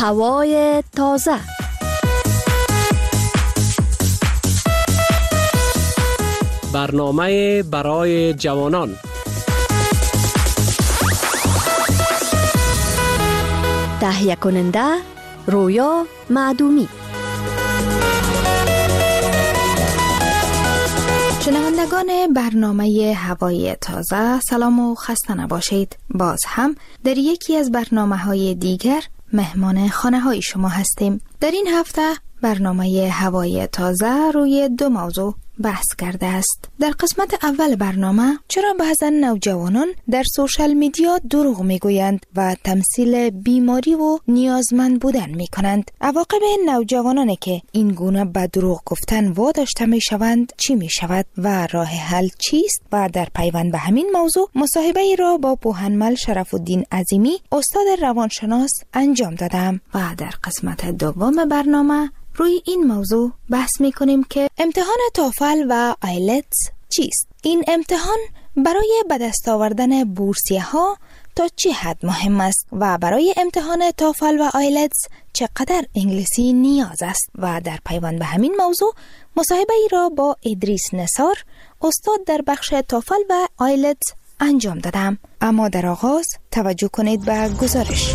هوای تازه. برنامه برای جوانان. تهیه کننده رویا معدومی. شنوندگان برنامه هوای تازه، سلام و خسته نباشید. باز هم در یکی از برنامه‌های دیگر مهمان خانه‌های شما هستیم. در این هفته برنامه هوای تازه روی دو موضوع بحث کرده است. در قسمت اول برنامه چرا بعضا نوجوانان در سوشال میدیا دروغ میگویند و تمثیل بیماری و نیازمند بودن میکنند. عواقب نوجوانانی که این گونه به دروغ گفتن واداشته میشوند چی میشود و راه حل چیست؟ و در پیوند به همین موضوع مصاحبه ای را با پوهنمل شرف الدین عظیمی استاد روانشناس انجام دادم و در قسمت دوم برنامه روی این موضوع بحث میکنیم که امتحان توفل و آیلتس چیست؟ این امتحان برای به دست آوردن بورسیه ها تا چه حد مهم است و برای امتحان توفل و آیلتس چقدر انگلیسی نیاز است؟ و در پیوند به همین موضوع مصاحبه ای را با ادریس نثار استاد در بخش توفل و آیلتس انجام دادم. اما در آغاز توجه کنید به گزارش.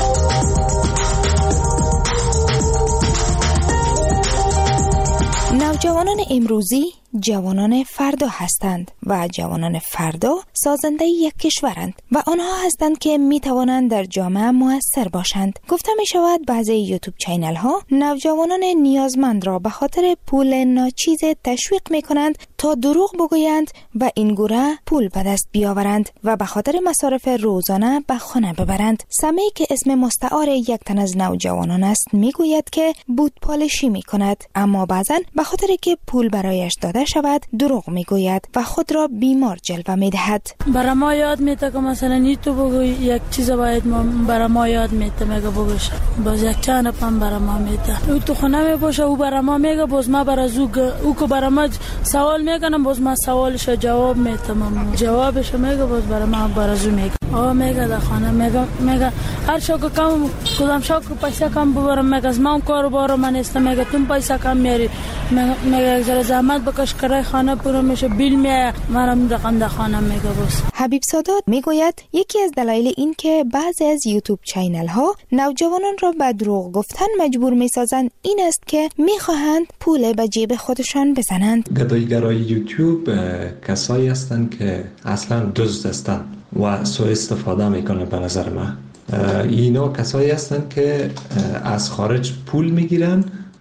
نوجوانان امروزی جوانان فردا هستند و جوانان فردا سازنده یک کشورند و آنها هستند که می توانند در جامعه مؤثر باشند. گفته می شود بعضی یوتیوب چینل ها نوجوانان نیازمند را به خاطر پول ناچیز تشویق می کنند تا دروغ بگویند و این گونه پول به دست بیاورند و به خاطر مصارف روزانه به خانه ببرند. سمی که اسم مستعار یک تن از نوجوانان است می گوید که بودپالشی می کند، اما بعضا به خاطر که پول برایش داده شود دروغ میگوید و خود را بیمار جلوه میدهد. برای ما یاد میده که مثلا نی تو بگوی یک چیز باید ما برای ما یاد میده میگه بگوش باز یک چند پم برای ما میده او تو خونه میباشه او برای ما میگه باز ما برای او که برای ما سوال میکنم باز ما سوالش جواب میدم جوابش میگه باز برای ما برای زو میگه میگه در خانه میگه هر شو که کم کدام شو که پیسه کم ببرم میگه از ما کار بارم من است میگه تو پیسه کم میاری میگه زر زحمت بکش کرای خانه پورا میشه بیل میاد منم در خانه میگه بس. حبیب سادات میگوید یکی از دلایل این که بعضی از یوتیوب چینل ها نوجوانان را به دروغ گفتن مجبور میسازند این است که میخواهند پول به جیب خودشان بزنند. گدایی‌گرای یوتیوب کسایی هستند که اصلا دزد هستند و سوء استفاده میکنه. به نظر من اینا کسایی هستند که از خارج پول میگیرن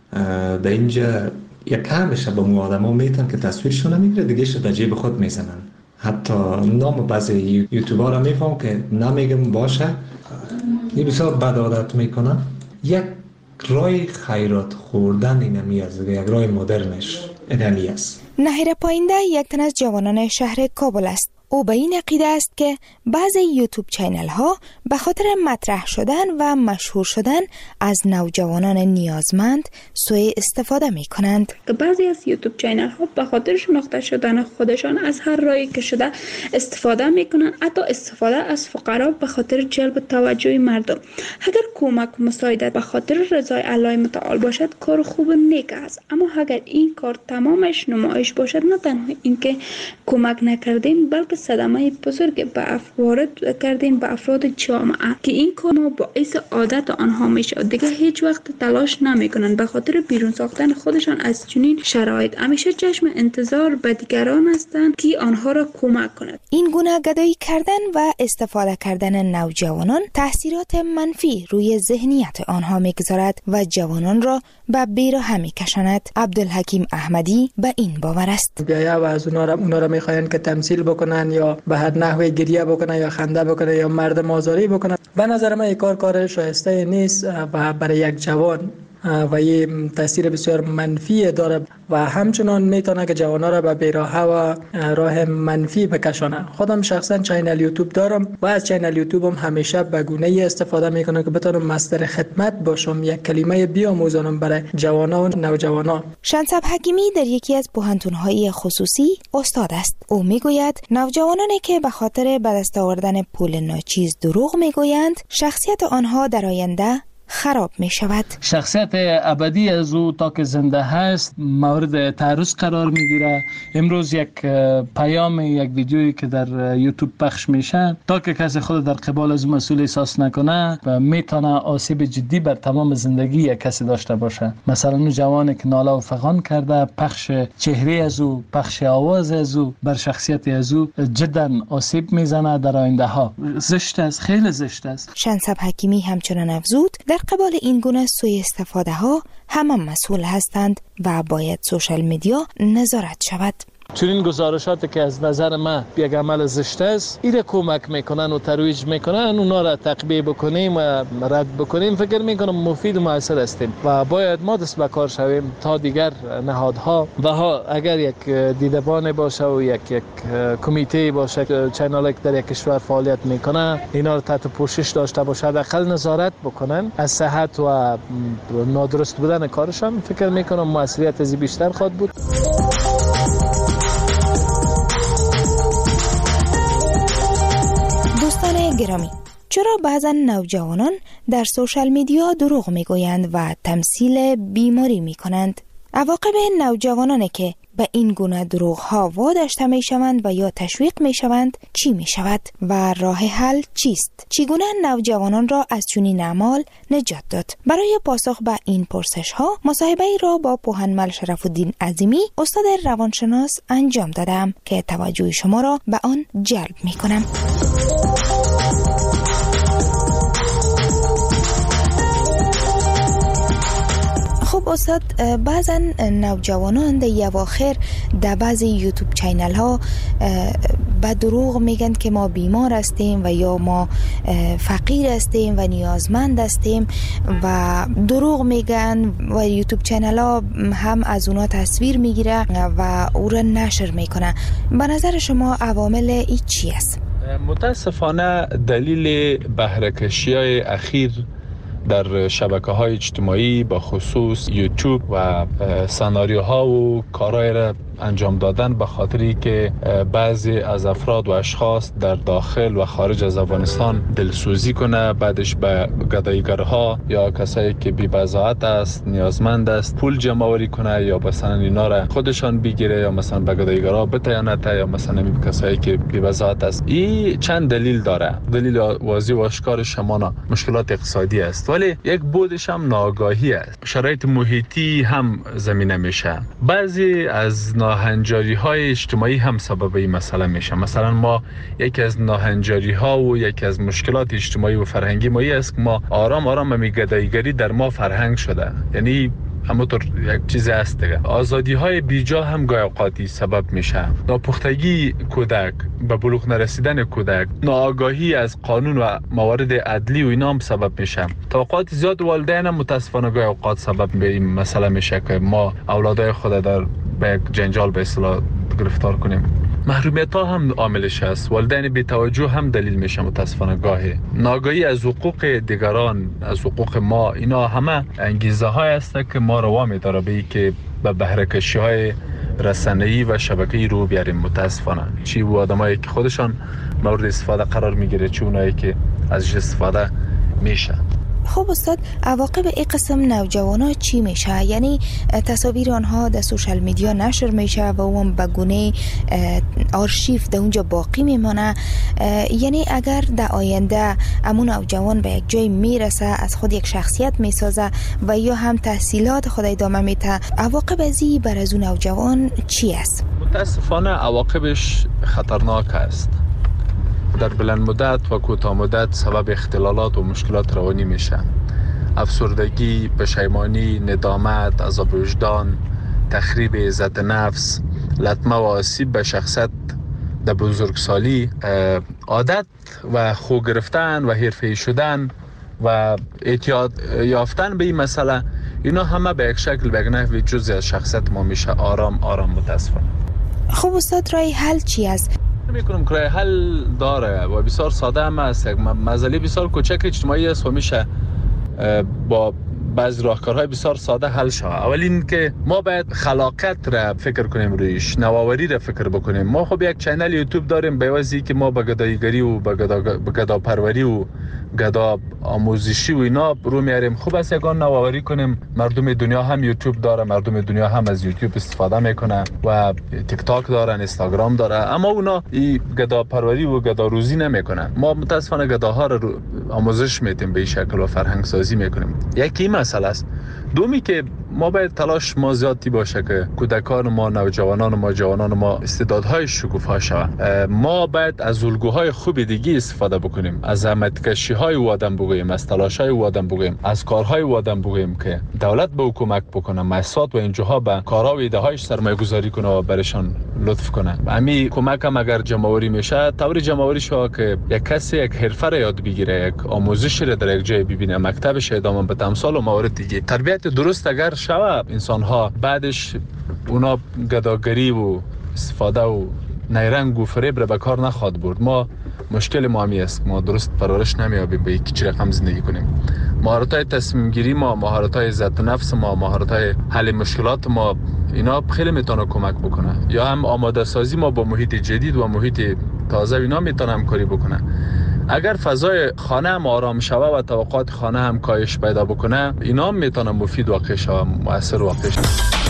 در اینجا یک کمش به مو آدم ها میتن که تصویرشون نمیگیره دیگه شد در جیب خود میزنن. حتی نام بعضی یوتیوبر را میفهم که نمیگم باشه این بسیار بد عادت میکنن. یک رای خیرات خوردن اینمی است، یک رای مدرنش اینمی است. نهیر پاینده یک تن از جوانان شهر کابل است. او به این عقیده است که بعضی یوتیوب چینل ها به خاطر مطرح شدن و مشهور شدن از نوجوانان نیازمند سوء استفاده می کنند. که بعضی از یوتیوب چینل ها به خاطر شناخته شدن خودشان از هر راهی که شده استفاده می کنند، حتی استفاده از فقرا به خاطر جلب توجه مردم. اگر کمک و مساعدت به خاطر رضای الله متعال باشد کار خوب نیک است، اما اگر این کار تمامش نمایش باشد نه تنها اینکه کمک نکردیم بلکه صدمه بزرگ وارد کردیم به افراد جامعه که این کار ما باعث عادت آنها میشه. دیگه هیچ وقت تلاش نمیکنن به خاطر بیرون ساختن خودشان از چنین شرایط. همیشه چشم انتظار به دیگران هستند که آنها را کمک کند. این گونه گدایی کردن و استفاده کردن نوجوانان تاثیرات منفی روی ذهنیت آنها میگذارد و جوانان را به بیراه میکشاند. عبدالحکیم احمدی به این باور است. بیایا و از اونا را میخواین که تمثیل بکنن یا به هر نحوی گریه بکنن یا خنده بکنن یا مردم آزاری بکنن. به نظر من این کار شایسته نیست و برای یک جوان و یه تاثیر بسیار منفی داره و همچنان میتونه که جوانا را به بیراهه و راه منفی بکشانه. خودم شخصا چینل یوتیوب دارم و از چینل یوتیوبم همیشه به گونه استفاده میکنم که بتونم مصدر خدمت باشم، یک کلمه بیاموزانم برای جوانا و نوجوانا. شنصب حکیمی در یکی از پوهنتون‌های خصوصی استاد است. او میگوید نوجوانانی که به خاطر به دست آوردن پول ناچیز دروغ میگویند، شخصیت آنها در آینده خراب می شود. شخصیت ابدی از او تا که زنده هست مورد تعرض قرار می گیره. امروز یک پیام، یک ویدیویی که در یوتیوب پخش میشه، تا که کسی خود در قبال از مسئول احساس نکنه و میتونه آسیب جدی بر تمام زندگی یک کسی داشته باشه. مثلا اون جوانی که ناله و فغان کرده، پخش چهره از او، پخش آواز از او بر شخصیت از او جدا آسیب میزنه در آینده ها. زشت است، خیلی زشت است. شنسب حکیمی همچنان افزود در قبال این گونه سوء استفاده ها همه مسئول هستند و باید سوشال میدیا نظارت شود. چون این گزارشاتی که از نظر من یک عمل زشت است، ایره کمک میکنن و ترویج میکنن، اونا را تقبیه بکنیم و رد بکنیم، فکر میکنم مفید و مؤثر هستیم و باید ما دست به کار شویم تا دیگر نهادها و اگر یک دیدبان باشه و یک کمیته باشه، چنل که در یک کشور فعالیت میکنه، اینا را تحت پوشش داشته باشه، حداقل نظارت بکنن از صحت و نادرست بودن کارشان، فکر میکنم موثریت از بیشتر خواهد بود. گرامی، چرا بعضا نوجوانان در سوشال میدیا دروغ میگویند و تمثیل بیماری میکنند؟ عواقب نوجوانانی که به این گونه دروغ ها واداشته میشوند و یا تشویق میشوند چی میشود و راه حل چیست؟ چگونه نوجوانان را از چنین اعمال نجات داد؟ برای پاسخ به این پرسش ها مصاحبه ای را با پوهنمل شرف الدین عظیمی، استاد روانشناس انجام دادم که توجه شما را به آن جلب میکنم. خب استاد، بعضا نوجوانان در اواخر در بعضی یوتیوب چینل ها به دروغ میگن که ما بیمار هستیم و یا ما فقیر هستیم و نیازمند هستیم و دروغ میگن و یوتیوب چینل ها هم از اونا تصویر میگیره و او را نشر میکنه. به نظر شما عوامل این چی است؟ متاسفانه دلیل بهره‌کشی های اخیر در شبکه‌های اجتماعی با خصوص یوتیوب و سناریوها و کارهای را انجام دادن به خاطری که بعضی از افراد و اشخاص در داخل و خارج از افغانستان دلسوزی کنه، بعدش به گداییگرها یا کسایی که بی‌بضاعت است، نیازمند است، پول جمع آوری کنه یا مثلا اینا را خودشان بگیره یا مثلا به گداییگرها بتیانه یا مثلا کسایی که بی‌بضاعت است. این چند دلیل داره. دلیل واضح و آشکارش همان مشکلات اقتصادی است، ولی یک بودش هم ناآگاهی است. شرایط محیطی هم زمینه میشه. بعضی از ناهنجاری های اجتماعی هم سبب این مسئله میشه. مثلا ما یکی از ناهنجاری ها و یکی از مشکلات اجتماعی و فرهنگی ما است که ما آرام آرام گداییگری در ما فرهنگ شده. یعنی همونطور یک چیز هست دیگه. آزادی های بیجا هم گاهی اوقاتی سبب میشه. ناپختگی کودک، به بلوغ نرسیدن کودک، ناآگاهی از قانون و موارد عدلی و اینا هم سبب میشه. تا اوقات زیاد والدین هم متاسفانه گاهی اوقات سبب به این مسئله میشه که ما اولادای خود در به جنجال به اصطلاح گرفتار کنیم. محرومیت ها هم عاملش است. والدین بی توجه هم دلیل میشه متاسفانه گاهی. ناآگاهی از حقوق دیگران، از حقوق ما، اینا همه انگیزه های است که ما رو وامی داره به این که به بهره‌کشی های رسانه‌ای و شبکه‌ای رو بیاریم. متاسفانه چی و آدمایی که خودشان مورد استفاده قرار میگیره، چی اونایی که ازش استفاده میشه. خب استاد، عواقب این قسم نوجوانا چی میشه؟ یعنی تصاویر آنها در سوشال میدیا نشر میشه و اون به گونه آرشیو در اونجا باقی میمانه. یعنی اگر در آینده امون نوجوان به یک جای میرسه، از خود یک شخصیت میسازه و یا هم تحصیلات خود ادامه میده، عواقب ازی بر از اون نوجوان چی است؟ متاسفانه عواقبش خطرناک است. در بلند مدت و کوتاه مدت سبب اختلالات و مشکلات روانی میشه. افسردگی، پشیمانی، ندامت، عذاب وجدان، تخریب عزت نفس، لطمه و آسیب به شخصیت در بزرگسالی، عادت و خو گرفتن و حرفه‌ای شدن و اعتیاد یافتن به این مسئله، اینا همه به یک شکل به یک نحوی جزئی از شخصیت ما میشه. آرام آرام متاسفانه. خب استاد، رای حل چی است؟ میکنم که رای حل داره و بسیار ساده هم است. یک مسئله بسیار کوچک اجتماعی است و میشه با بعضی راهکارهای بسیار ساده حل شود. اول این که ما باید خلاقیت را فکر کنیم، رویش نوآوری را فکر بکنیم. ما خب یک چینل یوتیوب داریم به واسطه که ما به گداییگری و به گداپروری و گدا آموزشی و اینا رو میاریم. خوب است یگان نوآوری کنیم. مردم دنیا هم یوتیوب داره، مردم دنیا هم از یوتیوب استفاده میکنه و تیک تاک دارن، اینستاگرام داره، اما اونا این گدا پروری و گدا روزی نمیکنن. ما متاسفانه گداها رو آموزش میدیم به این شکل و فرهنگ سازی میکنیم. یکی مسئله است. دومی که ما باید تلاش ما زیادی باشه که کودکان ما، نوجوانان ما، جوانان ما استعدادهای شکوفا شوند. ما باید از الگوهای خوب دیگه استفاده بکنیم، از زحمتکشی‌های او آدم بگوییم، از تلاش‌های او آدم بگوییم، از کارهای او آدم بگوییم که دولت به کمک بکنه، مؤسسات و انجاها به کارها و ایده‌هایش سرمایه‌گذاری کنه و برشان لطف کنه. همین کمک هم اگر جمع‌آوری میشه، طور جمع‌آوری شو که یک کسی یک حرفه را یاد بگیره، یک آموزش را در یک جای ببینه، مکتبش ادامه بده، امثال و موارد دیگه. تربیت درست اگر شوه، انسان‌ها بعدش اونا گداگری و استفاده و نیرنگ و فریب را به کار نخواد برد. ما مشکل ما همی است، ما درست پرورش نمیابیم به یک چی رقم زندگی کنیم. مهارت‌های تصمیم گیری ما، مهارت‌های عزت نفس ما، مهارت‌های حل مشکلات ما، اینا خیلی میتونه کمک بکنه. یا هم آماده سازی ما با محیط جدید و محیط تازه، اینا میتونه همکاری بکنه. اگر فضای خانه هم آرام شوه و توقعات خانه هم کاهش پیدا بکنه، اینا هم میتونه مفید واقع شوه، مؤثر واقع شوه.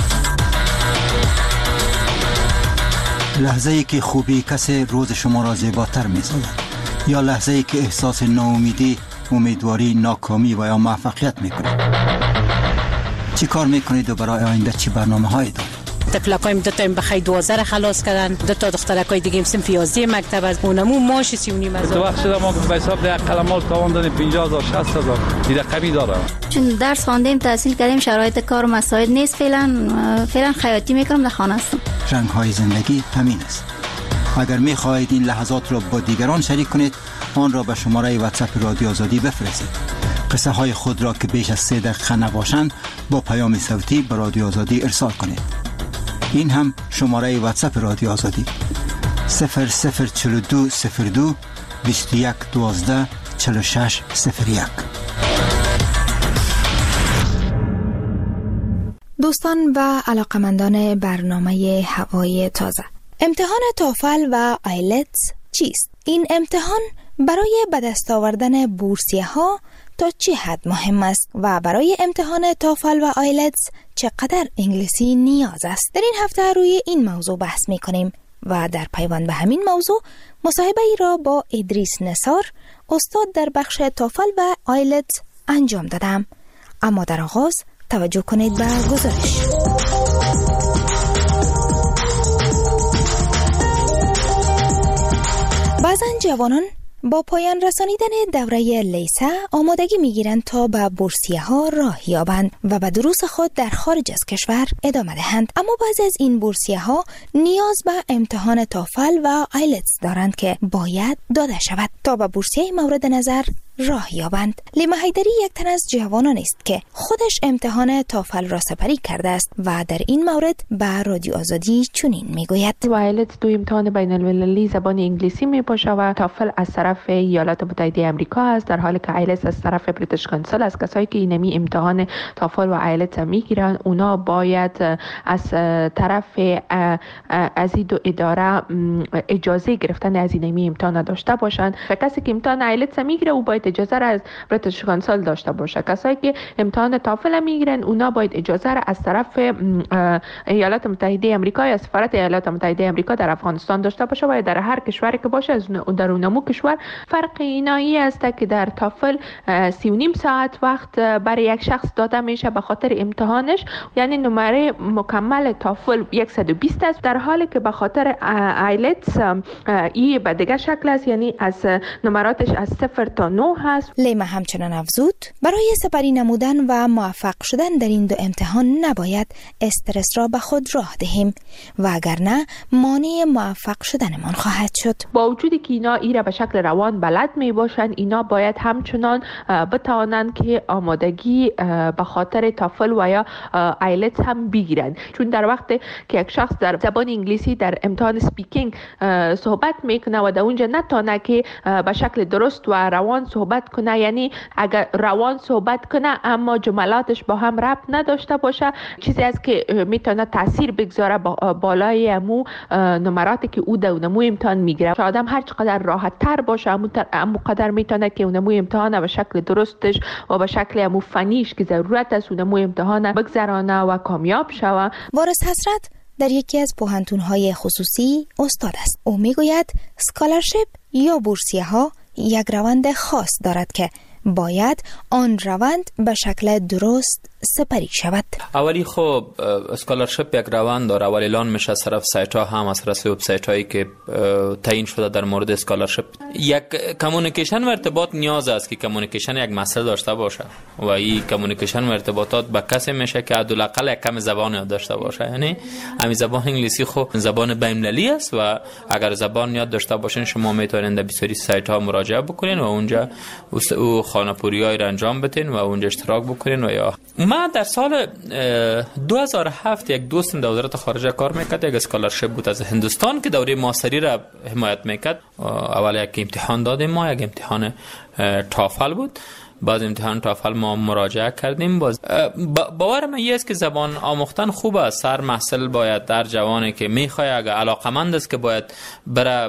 لحظه ای که خوبی کسی روز شما را زیباتر می‌سازد، یا لحظه ای که احساس ناامیدی، امیدواری، ناکامی و یا موفقیت میکنید. چی کار میکنید و برای آینده چی برنامه‌هایی دارید؟ تفلقایم دو تا بخای 12 خلاص کردن، دو تا دخترکای دیگه هم صنف 11 مکتب از اونمو ماش 39,000. تو وقت شده ما به حساب ده قلمال تواندن 50,000 60,000 این رقمی داره. چون درس خواندیم، تحصیل کردیم، شرایط کار و مسائل نیست، فعلا خیاطی میکنم، در خانه هستم. رنگ‌های زندگی همین است. اگر می‌خواهید این لحظات را با دیگران شریک کنید، آن را به شماره واتساپ رادیو آزادی بفرستید. قصه های خود را که بیش از 3 دقیقه نباشند با پیام صوتی به رادیو آزادی ارسال کنید. این هم شماره واتساپ رادیو آزادی 004202 21 12 46 01. دوستان و علاقمندان برنامه هوای تازه، امتحان توفل و آیلتس چیست؟ این امتحان برای به دست آوردن بورسیه ها تا چه حد مهم است و برای امتحان توفل و آیلتس چقدر انگلیسی نیاز است؟ در این هفته روی این موضوع بحث می کنیم و در پیوند به همین موضوع مصاحبه ای را با ادریس نثار، استاد در بخش توفل و آیلتس انجام دادم. اما در آغاز توجه کنید به گزارش. بعضن جوانان با پایان رسانیدن دوره لیسه آمادگی میگیرند تا به بورسیه ها راه یابند و به دروس خود در خارج از کشور ادامه دهند. اما بعضی از این بورسیه ها نیاز به امتحان توفل و آیلتس دارند که باید داده شود تا به بورسیه مورد نظر راه یابند. لیما حیدری یک تن از جوانان است که خودش امتحان توفل را سپری کرده است و در این مورد به رادیو آزادی چنین میگوید: آیلتس دو امتحان بین المللی زبان انگلیسی میباشه و توفل از طرف ایالات متحده آمریکا است، در حالی که آیلتس از طرف بریتیش کانسل است. کسایی که اینمی امتحان توفل و آیلتس میگیرن اونا باید از طرف از این دو اداره اجازه گرفتن از اینمی امتحان داشته باشند. کسی که امتحان آیلتس میگیره او باید اجازه را از بریتیش کانسل داشته باشه. کسایی که امتحان توفل میگیرن اونا باید اجازه را از طرف ایالات متحده آمریکا یا سفارت ایالات متحده آمریکا در افغانستان داشته باشه و در هر کشوری که باشه از در اونمو کشور. فرق اینایی است که در توفل 3.5 ساعت وقت برای یک شخص داده میشه به خاطر امتحانش، یعنی نمره مکمل توفل 120 است، در حالی که به خاطر آیلتس ای به دیگه شکل است، یعنی از نمراتش از 0 تا 9 هست. لیما همچنان افزود برای سپری نمودن و موفق شدن در این دو امتحان نباید استرس را به خود راه دهیم و اگر نه مانع موفق شدنمان خواهد شد. با وجودی که اینا را به شکل روان بلد می باشند، اینا باید همچنان بتوانند که آمادگی به خاطر توفل و یا آیلتس هم بگیرند، چون در وقت که یک شخص در زبان انگلیسی در امتحان سپیکینگ صحبت میکنه و در اونجا نتونه که به شکل درست و روان صحبت صحبت کنه، یعنی اگر روان صحبت کنه اما جملاتش با هم ربط نداشته باشه، چیزی است که میتونه تاثیر بگذاره بالای امو نمراتی که او در اونمو امتحان میگیره. آدم هر چقدر راحت تر باشه امو قدر میتونه که اونمو امتحان به شکل درستش و به شکل امو فنیش که ضرورت است اونمو امتحان بگذرانه و کامیاب شوه. وارث حسرت در یکی از پوهنتون‌های خصوصی استاد است. او میگوید اسکالرشیپ یا بورسیه ها یک روند خاص دارد که باید آن روند به شکل درست سپری شود. اولی خب اسکالرشیپ یک روند داره، اولی اعلان میشه از طرف سایت ها هم، از طرف وبسایت هایی که تعیین شده در مورد اسکالرشیپ. یک کمیونیکیشن و ارتباط نیاز است که کمیونیکیشن یک مسئله داشته باشه و این کمیونیکیشن و ارتباطات با کسی میشه که حداقل یک کم زبان یاد داشته باشه. یعنی همین زبان انگلیسی خب زبان بین‌المللی است و اگر زبان یاد داشته باشین شما میتونید در بسیاری سایت ها مراجعه بکنین و اونجا او خانه‌پوری‌های را انجام بدین و اونجا اشتراک بکنین. و یا من در سال 2007 یک دوستم در وزارت خارجه کار میکرد، یک اسکالرشیپ بود از هندوستان که دوره ماستری را حمایت میکرد. اول یک امتحان دادیم ما، یک امتحان تافل بود. بعد امتحان تافل ما مراجعه کردیم. باور من است که زبان آموختن خوب است. هر محصل باید در جوانی که میخواد اگر علاقمند است که باید بره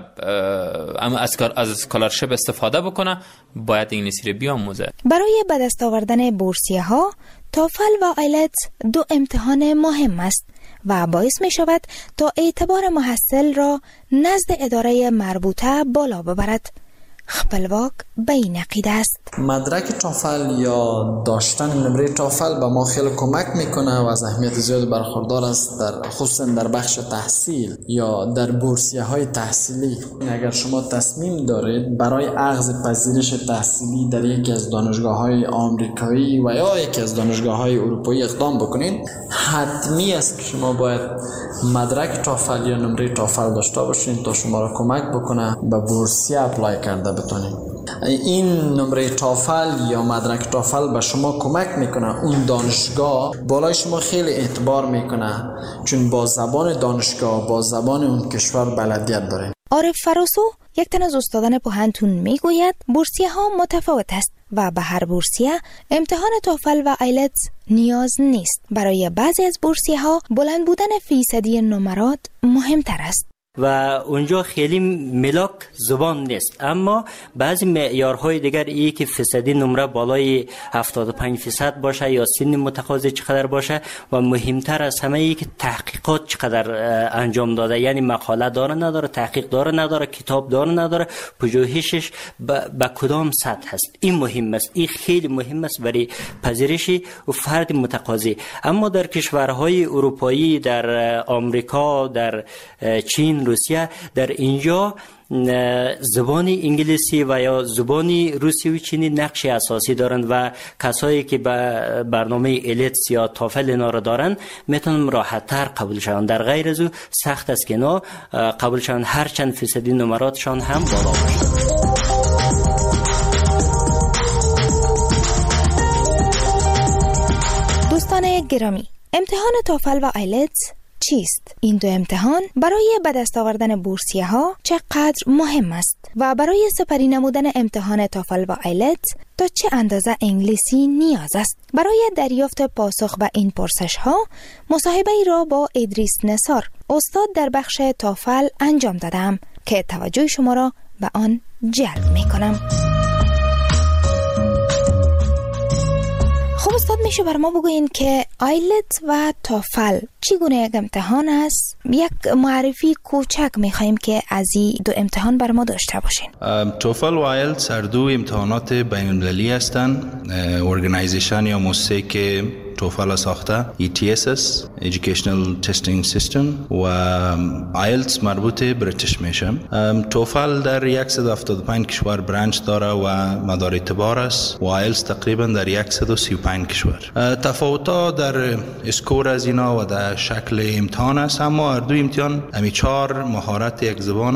از اسکالرشیپ استفاده بکنه باید انگلیسی رو بیاموزه. برای به دست آوردن بورسیه ها تافل و آیلتس دو امتحان مهم است و باعث می شود تا اعتبار محصل را نزد اداره مربوطه بالا ببرد. خپلواک به این عقیده است. مدرک تافل یا داشتن نمره تافل به ما خیلی کمک میکنه و از اهمیت زیاد برخوردار است، خصوصا در بخش تحصیل یا در بورسیه های تحصیلی. اگر شما تصمیم دارید برای اخذ پذیرش تحصیلی در یکی از دانشگاه های آمریکایی و یا یکی از دانشگاه های اروپایی اقدام بکنید، حتمی است که شما باید مدرک تافل یا نمره تافل داشته باشین تا شما را کمک بکنه به بورسیه اپلای کرده بتونید. این نمره تافل یا مدرک تافل به شما کمک میکنه اون دانشگاه بالای شما خیلی اعتبار میکنه، چون با زبان دانشگاه با زبان اون کشور بلدیت داره. عارف فراسو یک تن از استادان پوهنتون میگوید بورسیه ها متفاوت است و به هر بورسیه امتحان تافل و آیلتس نیاز نیست. برای بعضی از بورسیه ها بلند بودن فیصدی نمرات مهمتر است و اونجا خیلی ملاک زبان نیست، اما بعضی معیارهای دیگر ای که فیصدی نمره بالای 75% باشه یا سن متقاضی چقدر باشه و مهمتر از همه ای که تحقیقات چقدر انجام داده، یعنی مقاله داره نداره، تحقیق داره نداره، کتاب داره نداره، پژوهشش به کدام سطح هست. این مهم است، این خیلی مهم است برای پذیرش و فرد متقاضی. اما در کشورهای اروپایی، در آمریکا، در چین، روسیه، در اینجا زبان انگلیسی و یا زبان روسی و چینی نقش اساسی دارند و کسایی که به برنامه ایلتس یا تافل اینا را دارن میتونن راحت تر قبول شوند. در غیر از او سخت است که اینا قبول شوند، هر چند فیصدی نمراتشان هم بالا باشه. دوستان گرامی، امتحان تافل و آیلتس چیست؟ این دو امتحان برای به دست آوردن بورسیه ها چقدر مهم است و برای سپری نمودن امتحان تافل و آیلتس تا چه اندازه انگلیسی نیاز است؟ برای دریافت پاسخ به این پرسش ها مصاحبه ای را با ادریس نثار، استاد در بخش تافل انجام دادم که توجه شما را به آن جلب می کنم. خب استاد، میشه بر ما بگوین که آیلتس و تافل چگونه یک امتحان است؟ یک معرفی کوچک میخواییم که از این دو امتحان بر ما داشته باشین. توفل و آیلتس هر دو امتحانات بین المللی هستند. ارگانایزیشن یا مؤسسه که توفل ساخته ETSS Educational Testing System و آیلتس مربوط بریتیش میشه. توفل در 175 کشور برانچ داره و مدار اعتبار است و آیلتس تقریبا در 135 کشور. تفاوت‌ها در اسکور از اینا و در شکل امتحان است، اما هر دو امتحان همی 4 مهارت یک زبانه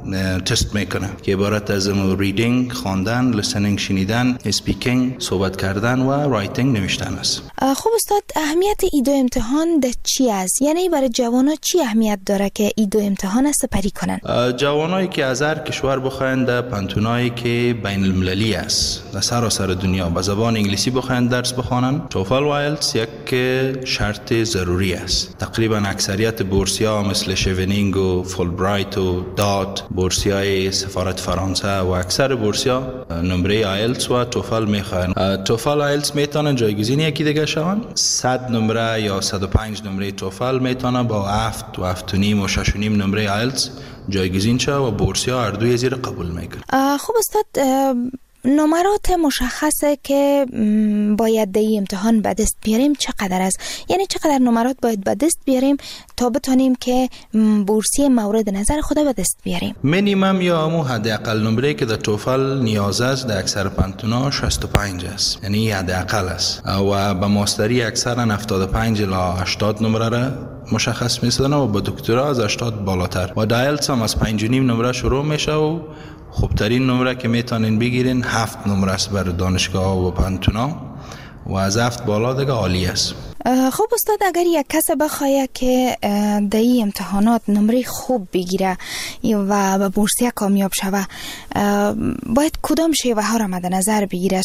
تست میکنه که عبارت از ریدینگ، خواندن، لیسنینگ شنیدن، اسپیکینگ صحبت کردن و رایتینگ نوشتن است. خب استاد، اهمیت این دو امتحان در چی است؟ یعنی برای جوانان چی اهمیت داره که این دو امتحان است سپری کنن؟ جوانایی که از هر کشور بخواین در پانتونایی که بین المللی است در سراسر دنیا به زبان انگلیسی بخواین درس بخوانن، توفل و آیلتس یک شرط ضروری است. تقریبا اکثریت بورسیا مثل شیونینگ و فولبرایت و دات، بورسیای سفارت فرانسه و اکثر بورسیا نمره آیلتس و توفل میخواین. توفل و آیلتس میتونن جایگزین یکی دیگه شون. 100 نمره یا 105 نمره توفل میتونه با 7 و 7.5 و 6.5 نمره آیلتس جایگزین شه و بورسیا هر دوی زیر قبول میکنه. خب استاد، نمرات مشخصه که باید در امتحان به دست بیاریم چقدر است؟ یعنی چقدر نمرات باید به دست بیاریم تا بتونیم که بورسیه مورد نظر خود به دست بیاریم؟ مینیمم یا همون حداقل نمره که در توفل نیاز است در اکثر پانتونا 65 است، یعنی حداقل است، و به ماستری اکثرا 75 الی 80 نمره را مشخص می‌سازن و با دکترا از 80 بالاتر. و دایلتس هم از 5.5 نمره شروع میشه و خوبترین نمره که میتونین بگیرین 7 نمره است بر دانشگاه و پانتونا و از 7 بالا دیگه عالی است. خب استاد، اگر یک کس بخواه که در این امتحانات نمره خوب بگیره و به بورسیه کامیاب شوه، باید کدام شیوه ها را مد نظر بگیره؟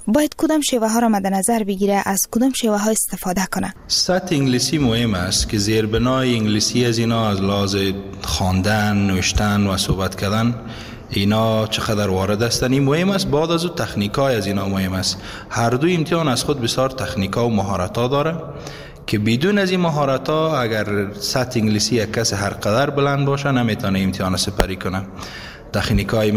از کدام شیوه ها استفاده کنه؟ سطح انگلیسی مهم است که زیربنای انگلیسی از اینا از لحاظ خواندن، نوشتن و صحبت کردن اینا چقدر وارد هستن این مهم است. بعد از اون تکنیکای از اینا مهم است. هر دو امتحان از خود بسیار تکنیکا و مهارت‌ها داره که بدون از این مهارت‌ها اگر سطح انگلیسی یک کس هر قدر بلند باشه نمیتونه امتحان سپری کنه. تکنیکای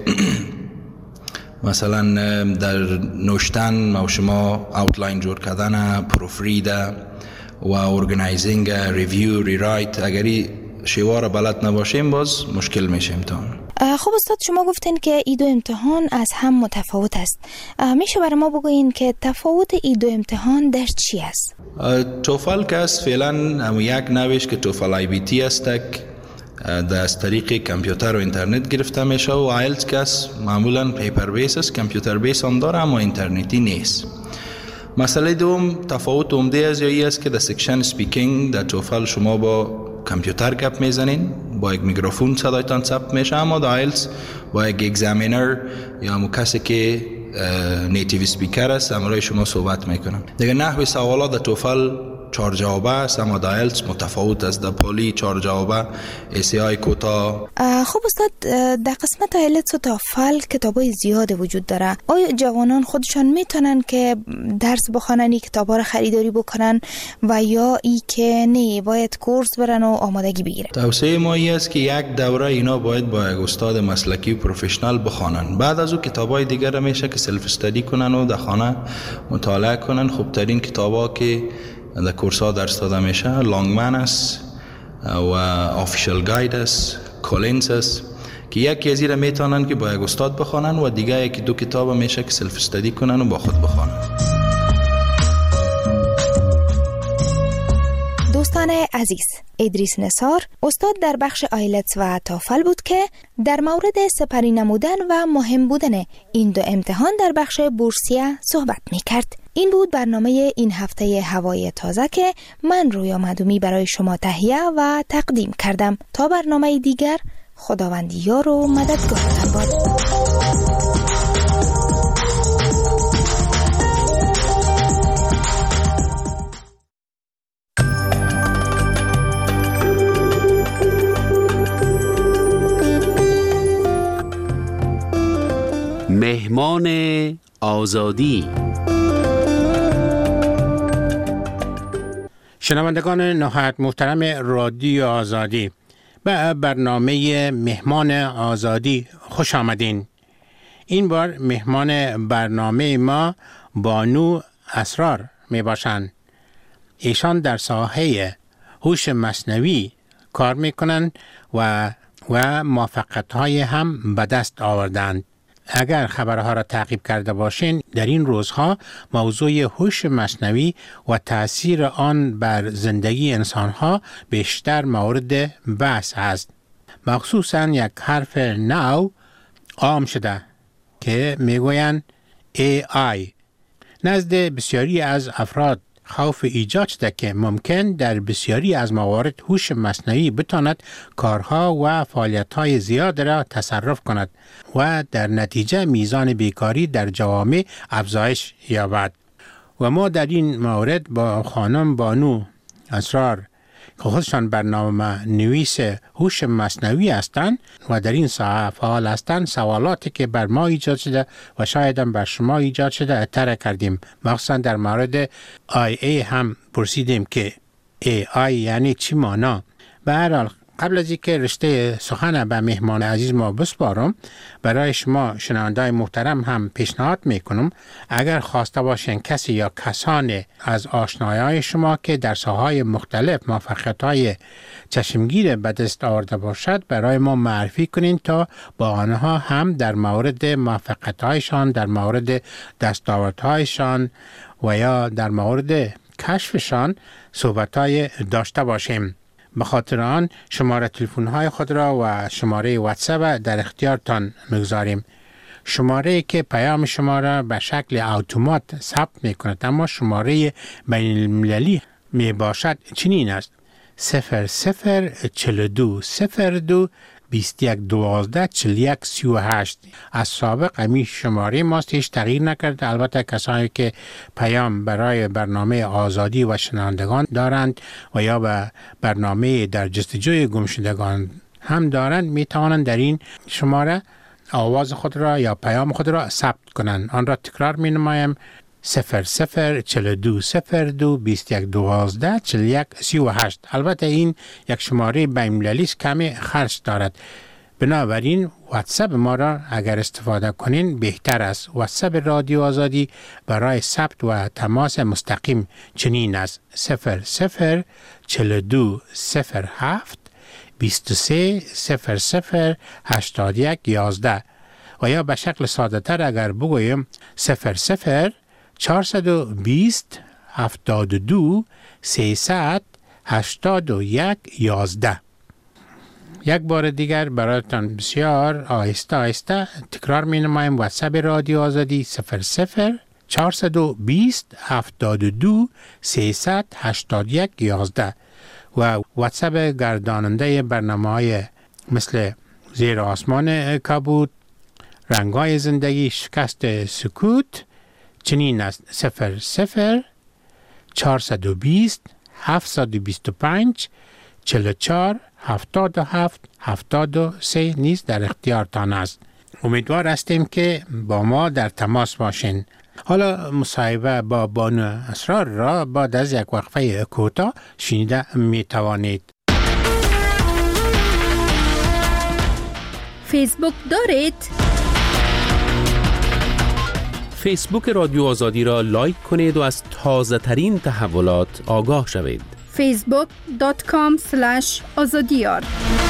مثلا در نوشتن و شما اوتلاین جور کردن، پروفرید و ارگنایزینگ، ریویو، ریرایت، اگری شیوه را بلد نباشیم باز مشکل میشه امتحان. خب استاد، شما گفتین که این دو امتحان از هم متفاوت است. میشه برای ما بگوین که تفاوت این دو امتحان در چی است؟ توفل که است فعلا هم یک نوش که توفل آی بی تی است در از طریق کامپیوتر و اینترنت گرفته میشه و آیلتس که است معمولا پیپر بیس است، کامپیوتر بیس هم داره اما اینترنتی نیست. مسئله دوم تفاوت عمده از یایی است که در سکشن سپیکینگ در توفل شما با کامپیوتر گپ میزنین، با یک میکروفون صدایتان ثبت میشه، اما در آیلتس با یک اگزامینر یا همون کسی که نیتیو سپیکر است همراه شما صحبت میکنه. دیگه نحوه سوالات در توفل 4 جوابه است، اما در آیلتس متفاوت است. در پولی 4 جوابه، ایسی کوتا. خب استاد، در قسمت آیلتس و توفل کتابای زیاد وجود داره. آیا جوانان خودشان میتونن که درس بخونن، این کتابا رو خریداری بکنن و یا ای که نه باید کورس برن و آمادگی بگیرن؟ توصیه ما این است که یک دوره اینا باید با یک استاد مسلکی و پروفشنال بخونن. بعد از اون کتابای دیگر رو میشه که سلف استادی کنن و در خانه مطالعه کنن. خوبترین کتابا که در کورس ها درس داده میشه لانگمن است و آفیشال گاید است، کولینز است که یکی از این میتونن که با یک استاد بخونن و دیگه یکی دو کتاب میشه که سلف استادی کنن و با خود بخونن. دوستان عزیز، ادریس نثار استاد در بخش آیلتس و توفل بود که در مورد سپری نمودن و مهم بودن این دو امتحان در بخش بورسیه صحبت میکرد. این بود برنامه این هفته هوای تازه که من رویا مدومی برای شما تهیه و تقدیم کردم. تا برنامه دیگر، خداوند یار و مددگارتان باد. مهمان آزادی. شنوندگان نهایت محترم رادیو آزادی، به برنامه مهمان آزادی خوش آمدین. این بار مهمان برنامه ما بانو اسرار می باشند. ایشان در ساحه هوش مصنوعی کار می کنند و موفقیت‌های هم به دست آوردند. اگر خبرها را تعقیب کرده باشین، در این روزها موضوع هوش مصنوعی و تأثیر آن بر زندگی انسانها بیشتر مورد بحث است. مخصوصاً یک حرف نو عام شده که میگویند AI. نزد بسیاری از افراد خوف ایجاد شده که ممکن در بسیاری از موارد هوش مصنوعی بتواند کارها و فعالیت‌های زیاد را تصرف کند و در نتیجه میزان بیکاری در جوامع افزایش یابد. و ما در این مورد با خانم بانو اسرار که خودشان برنامه نویس هوش مصنوعی هستند و در این ساحه فعال هستند سوالاتی که بر ما ایجاد شده و شاید هم بر شما ایجاد شده اطلاع کردیم. مخصوصا در مورد IA هم پرسیدیم که AI یعنی چی معنا. به هر حال قبل از اینکه رشته سخن به مهمان عزیز ما بسپارم، برای شما شنونده‌های محترم هم پیشنهاد میکنم اگر خواسته باشین کسی یا کسان از آشنایان شما که در ساحه‌های مختلف موفقیت‌های چشمگیر به دست آورده باشد برای ما معرفی کنین تا با آنها هم در مورد موفقیت‌هایشان، در مورد دستاوردهایشان و یا در مورد کشفشان صحبت‌های داشته باشیم. به خاطر آن شماره تلفن‌های خود را و شماره واتساپ در اختیارتان می‌گذاریم. شماره که پیام شما را به شکل اتومات ثبت می‌کند اما شماره بین‌المللی میباشد چنین است: 004202 2112 4138. از سابق همین شماره ماست، هیچ تغییر نکرده. البته کسانی که پیام برای برنامه آزادی و شنوندگان دارند و یا به برنامه در جستجوی گمشدگان هم دارند می توانند در این شماره آواز خود را یا پیام خود را ثبت کنند. آن را تکرار می نمایم: 004202 2112 4138. البته این یک شماره بین‌المللی است، کمی خرج دارد. بنابراین واتساپ ما را اگر استفاده کنین بهتر است. واتساپ رادیو آزادی برای ثبت و تماس مستقیم چنین است: 004207 2300 8111 و یا به شکل ساده تر اگر بگویم 00 420 72 300 81 11. یک بار دیگر برایتان بسیار آهسته آهسته تکرار می نمایم: واتساپ رادیو آزادی 00 420 72 300 81 11 و واتساپ گرداننده برنامه‌های مثل زیر آسمان کبود، رنگای زندگی، شکست سکوت چنین است: 00 420 725 44 77 73 نیز در اختیارتان است. امیدوار هستیم که با ما در تماس باشین. حالا مصاحبه با بانو اسرار را بعد از یک وقفه کوتاه شنیده می توانید. فیسبوک دارید؟ فیسبوک رادیو آزادی را لایک کنید و از تازه ترین تحولات آگاه شوید. facebook.com/azadiyar.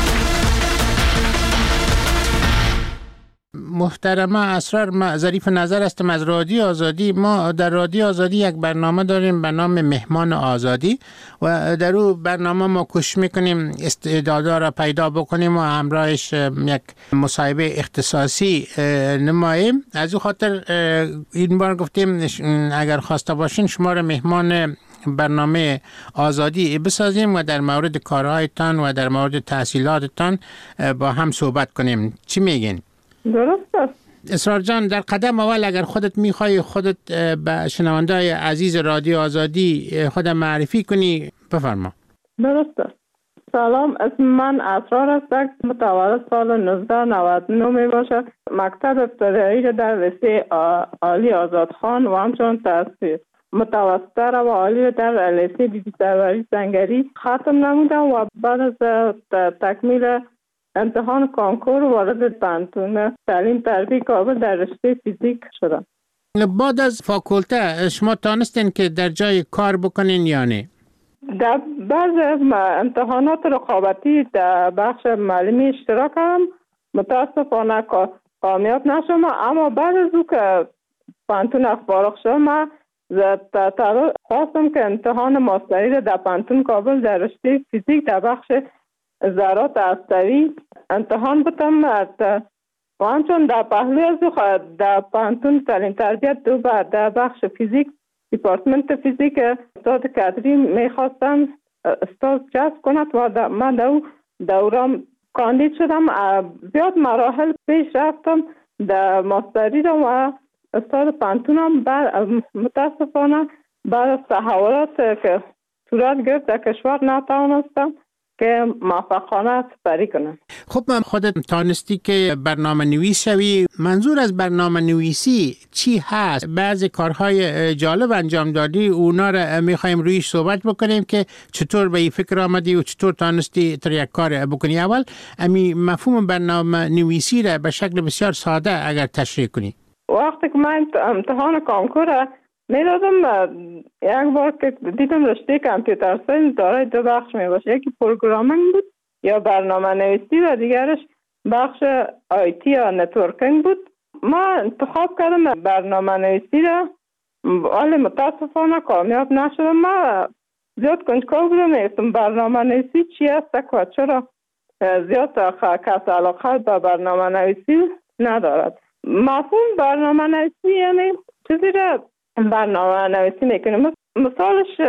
محترمه اسرار، ظریف نظر هستم از رادیو آزادی. ما در رادیو آزادی یک برنامه داریم به نام مهمان آزادی و در اون برنامه ما کوشش میکنیم استعدادا را پیدا بکنیم و همراهش یک مصاحبه اختصاصی نماییم. از اون خاطر این بار گفتیم اگر خواسته باشین شما را مهمان برنامه آزادی بسازیم و در مورد کارهایتان و در مورد تحصیلاتتان با هم صحبت کنیم. چی میگین؟ درست است. اسرار جان، در قدم اول اگر خودت میخوای خودت به شنونده‌های عزیز رادیو آزادی خودت معرفی کنی بفرما. درست است. سلام، اسم من اسرار است. متولد سال 1999 می باشد. مکتب ابتدایی را در لیسه عالی آزادخان و همچنان تحصیل متوسطه و عالی در لیسه بیبی سروری سنگری ختم نمودم و بعد از تکمیل امتحان کنکور وارد پانتون تعلیم تربیت کابل در رشته فیزیک شدم. بعد از فاکولته شما تانستین که در جای کار بکنین یا نه؟ در بعض امتحانات رقابتی در بخش معلمی اشتراک کردم، متاسفانه کامیاب نشدم، اما بعد از او که پانتون فارغ شدم خواستم که امتحان ماستری در پانتون کابل در رشته فیزیک در بخش ذرات هسته‌ای امتحان بودم و همچون در پهلوی از در پانتون تعلیم تربیت در بخش فیزیک دیپارتمنت فیزیک استاد کادری میخواستم استاد جذب کند و من در دورم کاندید شدم. زیاد مراحل پیش رفتم در ماستری و استاد پانتونم متاسفانه بعد از تحولات که صورت گرفت در کشور نتوانستم که موفقانه سپری کنم. خب من خودت تانستی که برنامه نویس شوی. منظور از برنامه نویسی چی هست؟ بعضی کارهای جالب انجام دادی، اونا رو میخوایم رویش صحبت بکنیم که چطور به این فکر آمدی و چطور تانستی تر یک کار بکنی. اول امی مفهوم برنامه نویسی را به شکل بسیار ساده اگر تشریح کنی. وقتی که من امتحان کنکور میدادم یک بار که دیدم رشته کامپیوتر ساینس دارای دو بخش می باشه، یکی پروگرامینگ بود یا برنامه نویسی و دیگرش بخش آیتی یا نتورکینگ بود. ما انتخاب کردم برنامه نویسی را ولی متاسفانه کامیاب نشدم. ما زیاد کنجکاو بودم میگفتم برنامه نویسی چی است و چرا زیاد کس علاقه به برنامه نویسی ندارد. مفهوم برنامه نویسی یعنی چیزی را برنامه نویسی میکنیم. مثالش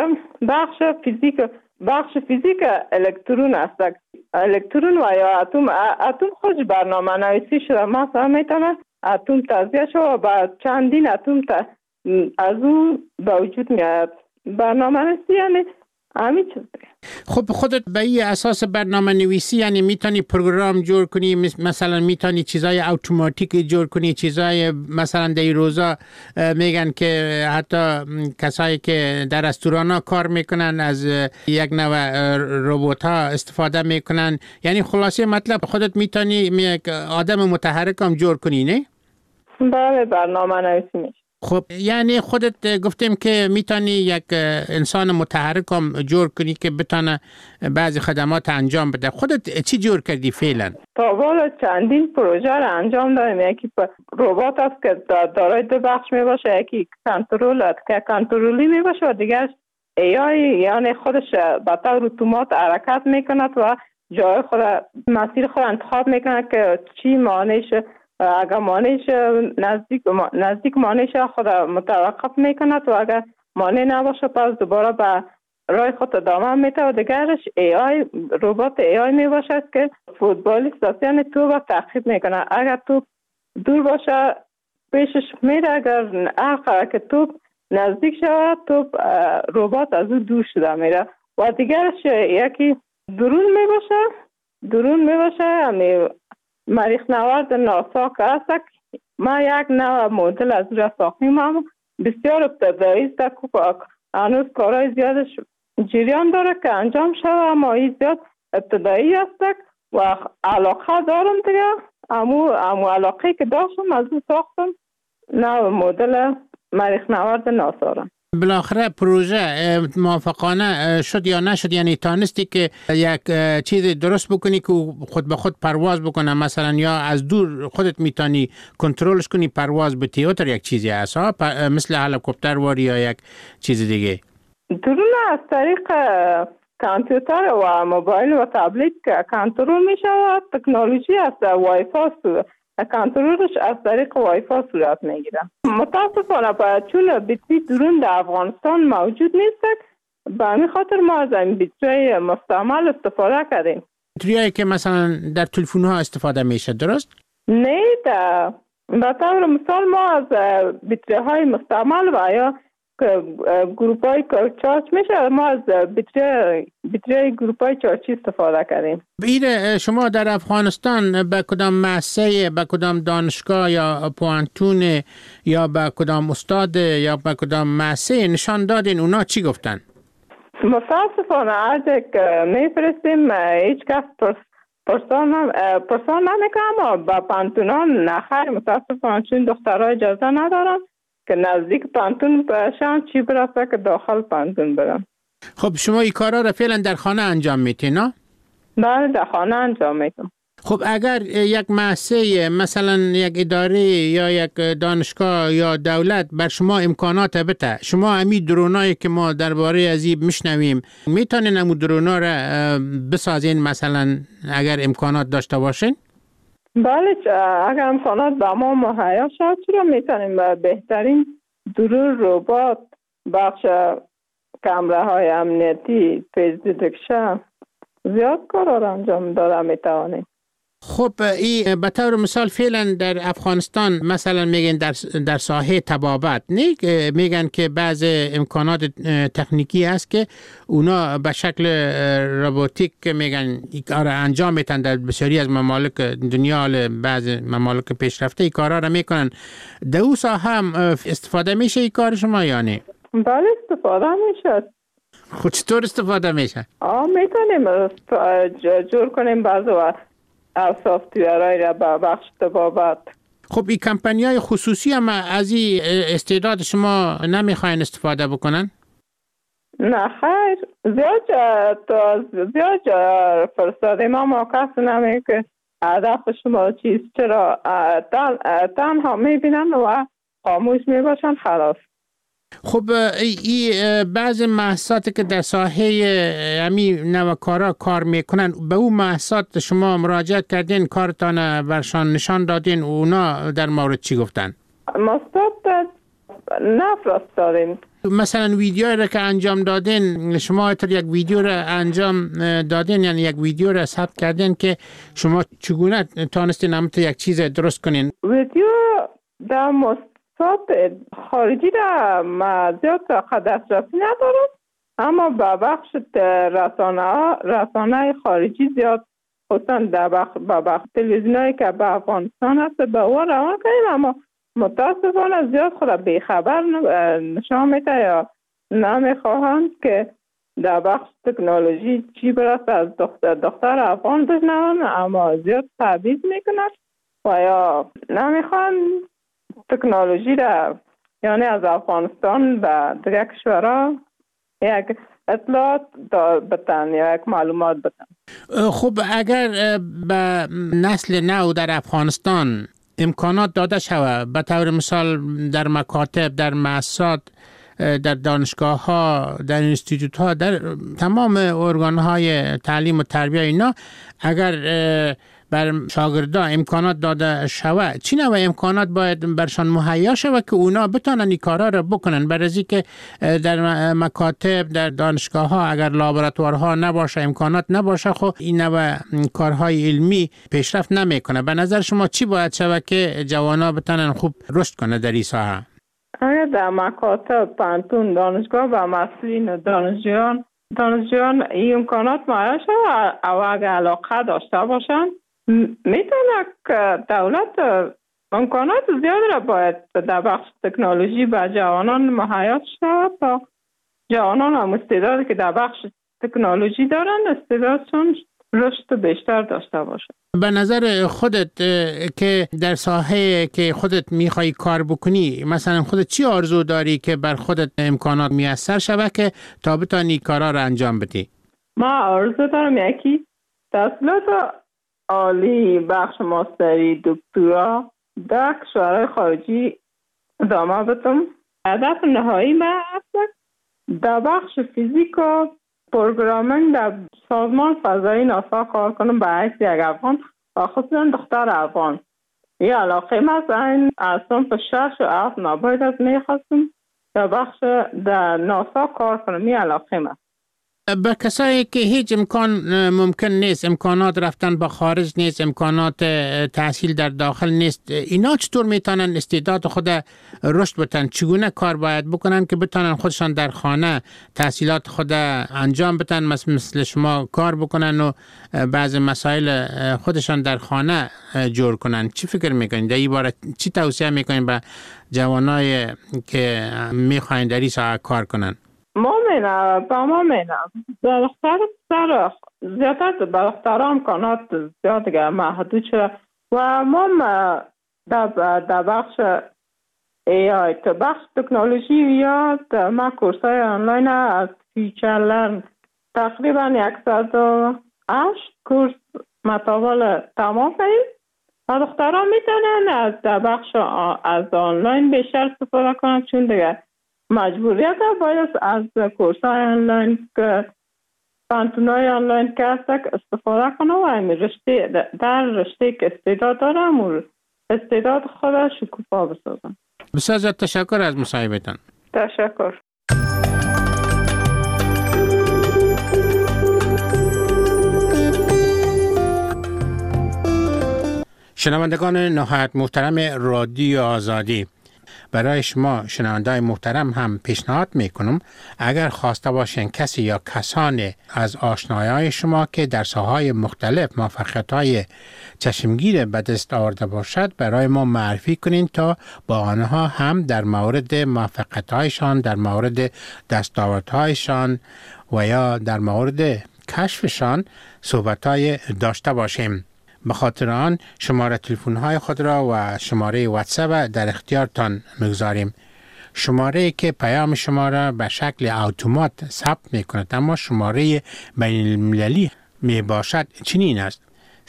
بخش فیزیک الکترون است. الکترون و یا اتم خود برنامه نویسی شده. مثلا میتونه اتم تجزیه شده و بعد چندین اتم از اون به وجود میاد. برنامه نویسی یعنی همین چیز. خب خودت به این اساس برنامه نویسی یعنی میتونی پروگرام جور کنی، مثلا میتونی چیزای اتوماتیک جور کنی، چیزای مثلا در روزا میگن که حتی کسایی که در رستوران کار میکنن از یک نوع ربات ها استفاده میکنن. یعنی خلاصه مطلب خودت میتونی یک آدم متحرک هم جور کنی، نه؟ بله برنامه نویسی میشه. خب یعنی خودت گفتیم که میتونی یک انسان متحرک هم جور کنی که بتونه بعضی خدمات انجام بده. خودت چی جور کردی فعلا؟ تا والا چندین پروژه را انجام دادیم. یکی ربات است که دارای دو بخش می باشه، یکی کنترلی می باشه و دیگرش AI یعنی خودش به طور اتومات حرکت میکند و جای خود مسیر خود انتخاب میکند که چی مانعش، اگر مانعش نزدیک مانعش خود متوقف میکند و اگر مانع نباشه پس دوباره به راه خود ادامه میده. و دیگرش AI ربات AI می باشد که فوتبالیست است، یعنی توپ را تعقیب میکنه. اگر توپ دور باشه پیشش میره، اگر هر که توپ نزدیک شود توپ ربات از او دور شده میره. و دیگرش یکی درون می باشه همی مریخ نورد ناسا که هست. ما یک نوع مدل از را ساختیم، هم بسیار ابتدایی است که هنوز کارهای زیادش جریان داره که انجام شده، اما این زیاد ابتدایی است و علاقه دارم دیگه. امو علاقه که داشتم از اون ساختم نوع مدل مریخ نورد ناسا را. بالاخره پروژه موفقانه شد یا نشد؟ یعنی تانستی که یک چیز درست بکنی که خود به خود پرواز بکنه مثلا، یا از دور خودت میتونی کنترلش کنی پرواز به تئاتر یک چیزی هست مثل هلیکوپتر واری یا یک چیز دیگه؟ درون از طریق کامپیوتر و موبایل و تبلت کنترل میشه و تکنولوژی است. وای فای کنترلش از طریق وای فای صورت میگیره. متاسفانه چون بیتری درون در افغانستان موجود نیست، به همین خاطر ما از این بیتری مستعمل استفاده کردیم. بیتریایی که مثلا در تلفن ها استفاده میشه، درست؟ نه، به طور مثال ما از بیتری های مستعمل و یا گروپ های چارج میشه، ما از بیتری گروپ های چارجی استفاده کردیم. بیر شما در افغانستان به کدام مؤسسه، به کدام دانشگاه یا پوانتون یا به کدام استاد یا به کدام مؤسسه نشان دادین؟ اونا چی گفتن؟ متاسفانه هرچه که میفرستیم هیچ کس پرسان نمیکنه، اما با پانتونان نخیر متاسفانه چون دخترها اجازه ندارن که نزدیک پانتون باشن چی برسه که داخل پانتون برن. خب شما این کارا را فعلا در خانه انجام میتین، نه؟ بله در خانه انجام میتونم. خب اگر یک مؤسسه مثلا یک اداره یا یک دانشگاه یا دولت بر شما امکانات بده، شما امی درونایی که ما درباره از این میشنویم میتونین امو درونا را بسازین مثلا اگر امکانات داشته باشین؟ بله اگر امکانات به ما مهیا شد چرا میتونیم بهترین درون ربات بخش کامره های امنیتی فیس دیتکشن زیاد کار را انجام داده میتوانیم. خب این به طور مثال فعلا در افغانستان مثلا میگن در ساحه طبابت میگن که بعض امکانات تکنیکی هست که اونا به شکل روباتیک میگن این کار انجام میتن. در بسیاری از ممالک دنیا، بعض ممالک پیشرفته این کارا را میکنن. در اون ساحه هم استفاده میشه این کار شما یا نه؟ بله استفاده میشه. خود چطور استفاده میشه؟ میتونیم جور کنیم بعضی سافتویرهای را به بخش طبابت. خب این کمپانی های خصوصی هم از این استعداد شما نمیخواین استفاده بکنن؟ نه خیر، زیاد فرستاده ما کسی نمی که هدف شما چیست، چرا تنها میبینن و خاموش میباشن خلاص. خب این بعض مؤسساتی که در ساحه همین نوکارا کار میکنن به اون مؤسسات شما مراجعه کردین، کارتان برشان نشان دادین، اونا در مورد چی گفتن؟ مستعد نفرستادیم. مثلا ویدیوی را که انجام دادین، شما یک ویدیو را انجام دادین، یعنی یک ویدیو را ثبت کردین که شما چگونه تانستین همت یک چیز درست کنین؟ ویدیو در خارجی را ما زیاد دسترسی ندارم، اما به بخش رسانه خارجی زیاد خصوصا در بخش تلویزیونایی که به افغانستان هست به او روان کنیم، اما متاسفانه زیاد خود بیخبر نشان میده یا نمیخواهند که در بخش تکنولوژی چی برست از دختر افغان بشنوند، اما زیاد تبعیض میکنند و یا نمیخوان تکنولوژی را یعنی از افغانستان به دیگر کشورها یک اطلاعات بتن یا یک معلومات بتن. خب اگر به نسل نو در افغانستان امکانات داده شود، به طور مثال در مکاتب، در مؤسسات، در دانشگاه ها، در انستیتوت ها، در تمام ارگان های تعلیم و تربیت اینا، اگر بر شاگردان امکانات داده شود، چی نوع امکانات باید برشان مهیا شود که اونا بتونن این کارا رو بکنن؟ برای که در مکاتب، در دانشگاه ها اگر لابراتوارها نباشه، امکانات نباشه، خب این نوع کارهای علمی پیشرفت نمیکنه. به نظر شما چی باید شود که جوانا بتونن خوب رشد کنه در این ساحه؟ اگر در مکاتب، پانتون، دانشگاه و مسئولین دانشجویان این امکانات مهیا شود او اگر علاقه داشته باشن، میتونه که دولت امکانات زیاد را باید در بخش تکنولوژی به جوانان مهیا شود تا جوانان هم استعدادی که در بخش تکنولوژی دارن استعدادشون رشد بیشتر داشته باشه. به نظر خودت که در ساحه که خودت میخوای کار بکنی، مثلا خودت چی آرزو داری که بر خودت امکانات میسر شود که تا بتانی کارا را انجام بدی؟ ما آرزو دارم یکی تحصیلات عالی بخش ماستری دکترا در کشورهای خارجی ادامه بدم. هدف نهایی من است در بخش فیزیک و پروگرامینگ در سازمان فضایی ناسا کار کنم به حیث یک افغان و خصوصا دختر افغان. یه علاقه من از صنف 6 و 7 نباید از میخواستم در بخش در ناسا کار کنم. یه علاقه من به کسایی که هیچ امکان ممکن نیست، امکانات رفتن به خارج نیست، امکانات تحصیل در داخل نیست، اینا چطور میتونن استعداد خود رشد بتن؟ چگونه کار باید بکنن که بتونن خودشان در خانه تحصیلات خود انجام بدن، مثل شما کار بکنن و بعض مسائل خودشان در خانه جور کنن؟ چی فکر میکنین در این باره؟ چی توصیه میکنین به جوانای که میخواین در این ساحه کار کنن؟ زیادتر دختر امکانات زیاد محدود شده و ما در بخش AI تا بخش تکنولوژی یا ما کورس های آنلاین از فیچر لرن تقریبا 108 کورس مطابل تمام کنیم و دختران میتونن از در بخش از آنلاین بیشتر استفاده کنن، چون دیگه مجبوریت باید از کورس های آنلاین که پانتونای آنلاین که هست استفاده کنه و رشته در رشته که استعداد دارم و استعداد خود شکوفا بسازم. بسیار زیاد تشکر از مصاحبتان. تشکر. شنوندگان نهایت محترم رادیو آزادی، برای شما شنوندگان محترم هم پیشنهاد میکنم اگر خواسته باشین کسی یا کسان از آشنایان شما که در ساحه‌های مختلف موفقیت‌های چشمگیر به دست آورده باشد برای ما معرفی کنین تا با آنها هم در مورد موفقیت‌هایشان، در مورد دستاوردهایشان و یا در مورد کشفشان صحبت‌های داشته باشیم. به خاطر آن شماره تلفن‌های خود را و شماره واتساپ در اختیارتان می‌گذاریم. شماره که پیام شما را به شکل اتومات ثبت می‌کند اما شماره بین المللی می باشد چنین است: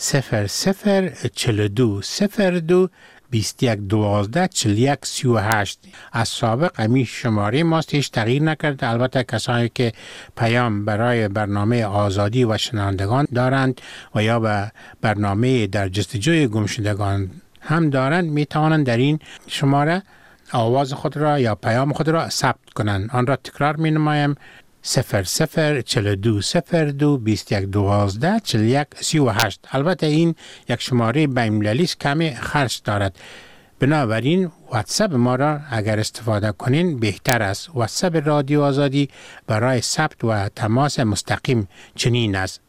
0042 02 21 12 41 38. از سابق همین شماره ماست، هیچ تغییر نکرده. البته کسانی که پیام برای برنامه آزادی و شنوندگان دارند و یا به برنامه در جستجوی گمشدگان هم دارند می توانند در این شماره آواز خود را یا پیام خود را ثبت کنند. آن را تکرار می نمایم: 0042 02 21 12 41 38. البته این یک شماره بین‌المللی است، کمی خرج دارد، بنابراین واتساپ ما را اگر استفاده کنین بهتر است. واتساپ رادیو آزادی برای ثبت و تماس مستقیم چنین است: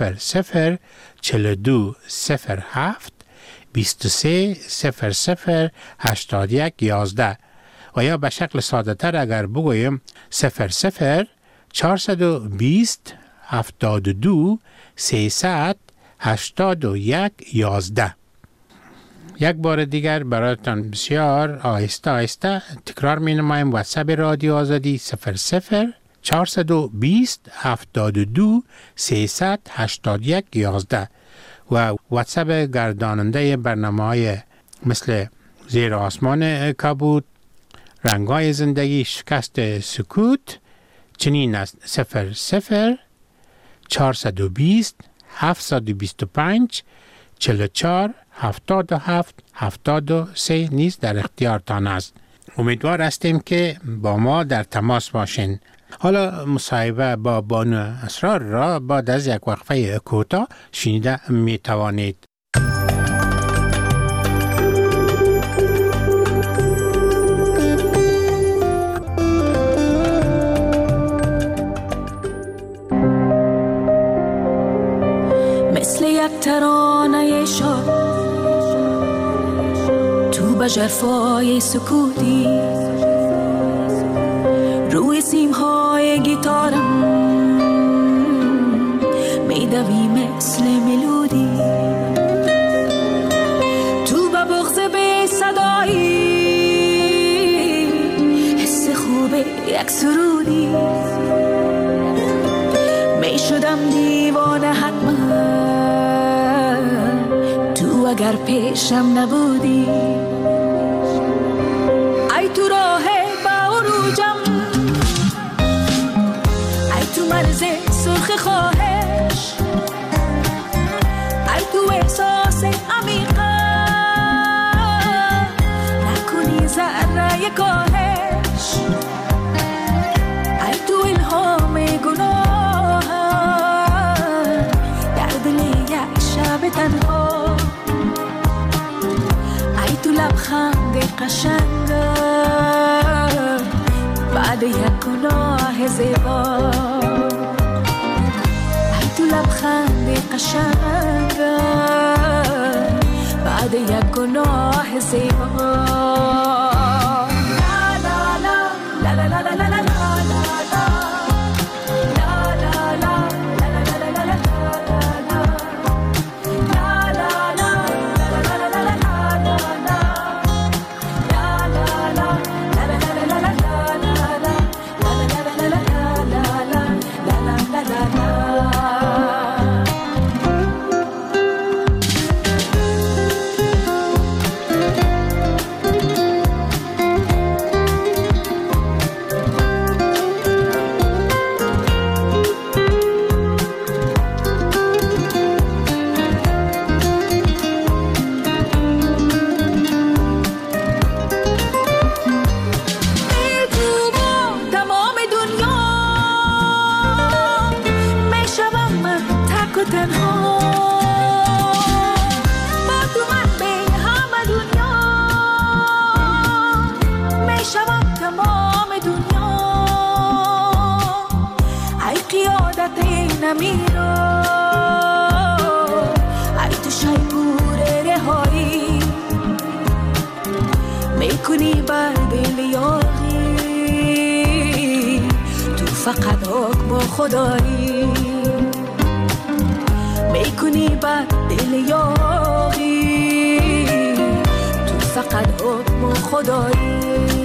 0042 07 23 00 81 11 و یا به شکل ساده تر اگر بگویم 00 420 72 300 81 11. یک بار دیگر برایتان بسیار آهسته آهسته تکرار می نمایم: واتساپ رادیو آزادی 00 420 72 300 81 11 و واتساپ گرداننده برنامه‌های مثل زیر آسمان کبود، رنگای زندگی، شکست سکوت چنین است: 00 420 725 44 77 73 نیز در اختیارتان است. امیدوار هستیم که با ما در تماس باشین. حالا مصاحبه با بانو اسرار را بعد از یک وقفه کوتاه شنیده می توانید. مثل یک ترانه شاد تو به ژرفای سکوتی، روی سیمهای گیتارم میدوی مثل ملودی، تو به بغض به صدایی حس خوب یک سرودی، میشدم دیوانه حتما تو اگر پیشم نبودی. ای تو راه به عروجم، ای تو مرز سرخ خواهش، ای تو احساس عمیقم نکنی ذره کاهش، ای تو الهام گناه در دل یک شب تنها، ای تو لبخند قشنگ بعد یک گناه زیبا، ای تو لبخند قشنگ بعد یک گناه زیبا. زمین رو ای تو شیپور رهایی میکنی بر دل یاغی تو فقط حکم خدایی میکنی بر دل یاغی تو فقط حکم خدایی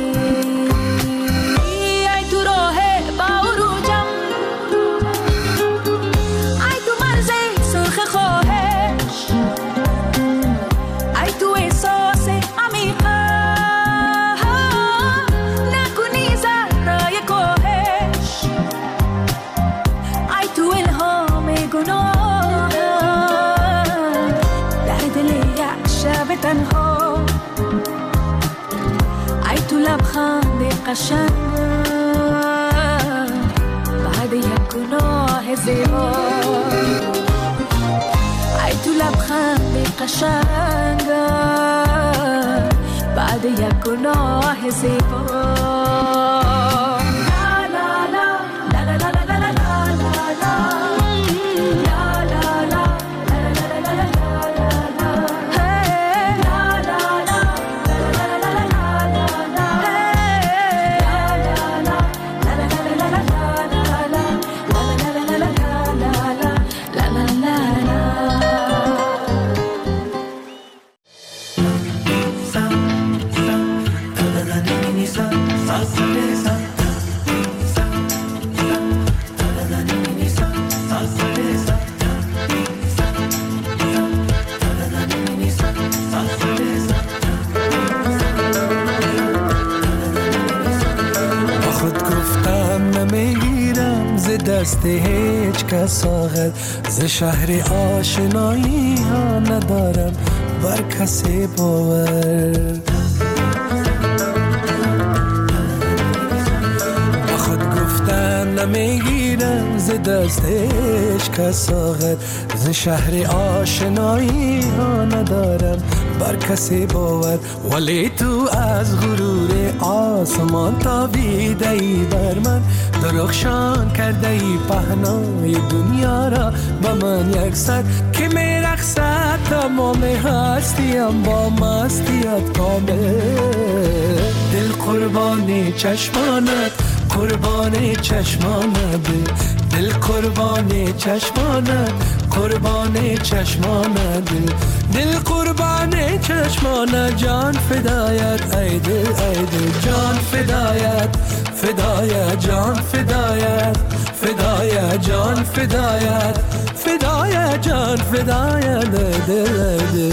ای تو راه باروجم ای تو مرز سرخ خواهش ای تو احساس عمیقه نکنی ذره کاهش ای تو الهام گناه در دل یک شب تنها ای تو لبخند قشنگ بعد یک گناه زیبا ای تو لبخند قشنگ بعد یک گناه زیبا دست هیچ کس آغد ز شهر آشنایی ها ندارم بر کسی باور با خود گفتن نمیگیرم ز دست هیچ کس آغد ز شهر آشنایی ها ندارم بر کسی باور ولی تو از غرور آسمان تابیده ای بر من درخشان کرده ای پهنای دنیا را با من یکسر که می رقصد تمام هستیم با مستیت کامل دل قربان چشمانت قربان چشمانت دل قربان چشمانت قربان چشمانت دل قربان چشمانت جان فدایت ای دل جان فدایت فدایت جان فدایت فدایت جان فدایت فدایت جان فدایت دل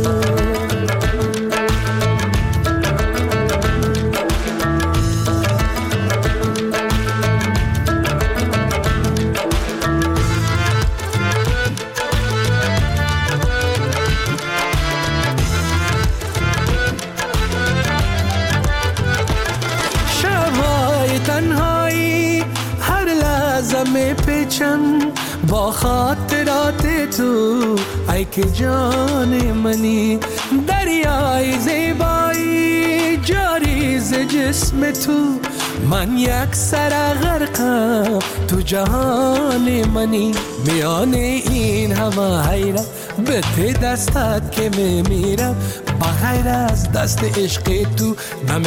با خاطرات تو ای که جان منی دریای زیبایی جاری ز جسم تو من یک سر غرقم تو جهان منی میان این همه حیرت به ته دستت که میمیرم بغیر از دست عشق تو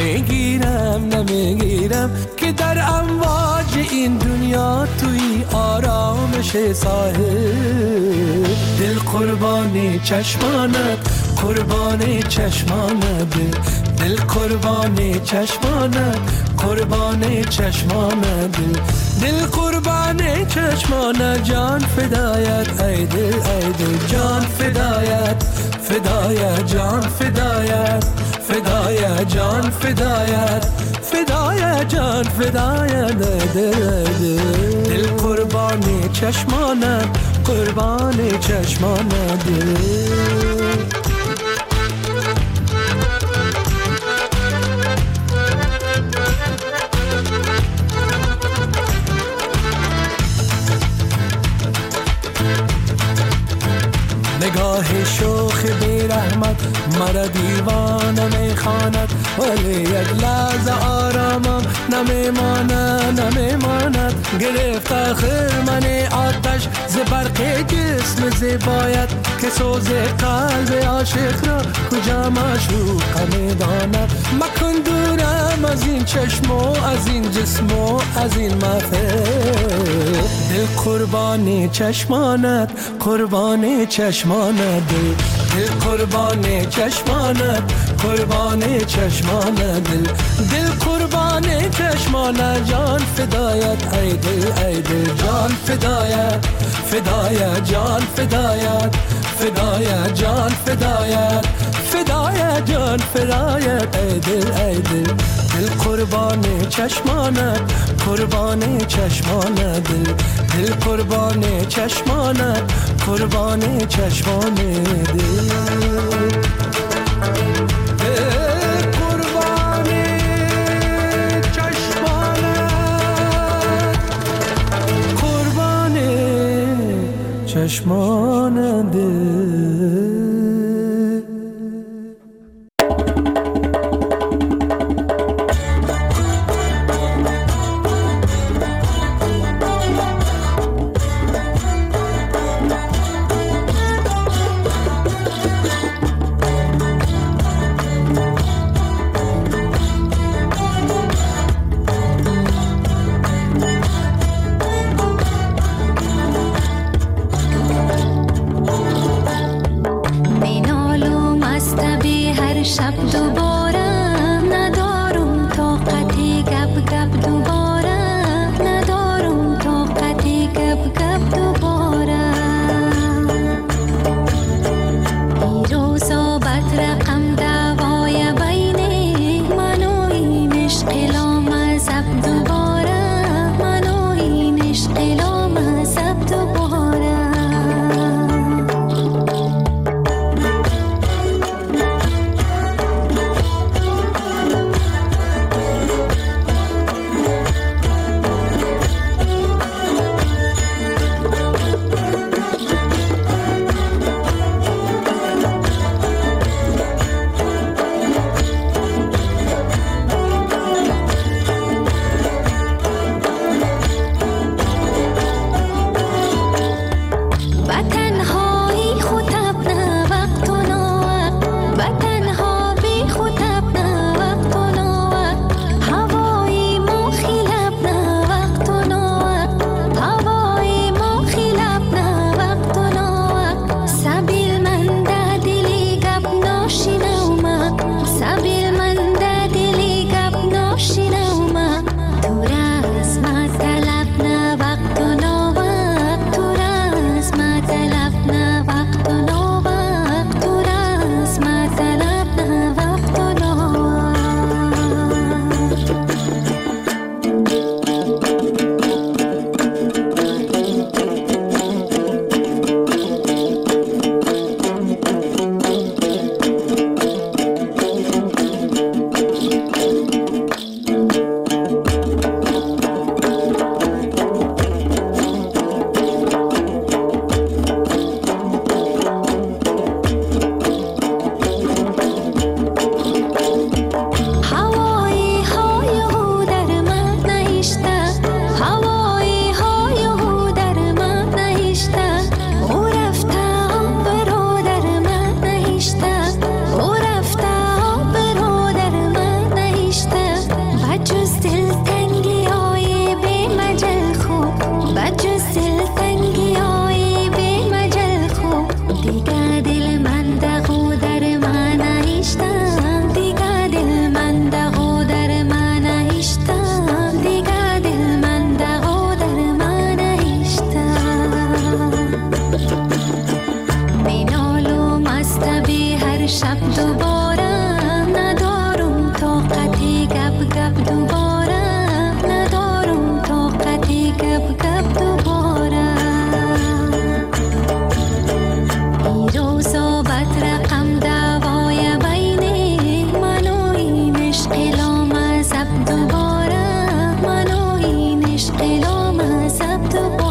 نمیگیرم که در امواج این دنیا توی آرامش ساحل دل قربان چشمانت قربان چشمانت دل قربان چشمانت قربان چشمانت دل قربان چشمانت جان فدایت ای دل جان فدایت فدایت جان فدایت فدایت جان فدایت فدایت جان فدایت دل قربان چشمانت قربان چشمانت نگاه شوخ بی رحمت مرا دیوانه میخواند، ولی یک لحظه آرامم نمیماند. گرفت خرمن آتش ز برق جسم زیبایت، که سوز قلب عاشق را کجا معشوق میداند. مکن دورم از این چشم و از این جسم و از این محفل، دل قربان چشمانت، قربان چشمانت، دل قربان چشمانت، قربان چشمانت، دل قربان چشمانت. جان فدایت ای دل، ای دل جان فدایت، فدایت جان فدایت، فدایت جان فدایت، فدایت جان فدایت ای دل، ای دل، دل قربان چشمانت، قربان چشمانت، دل قربان چشمانت، قربان چشمان دل. چشمان دل.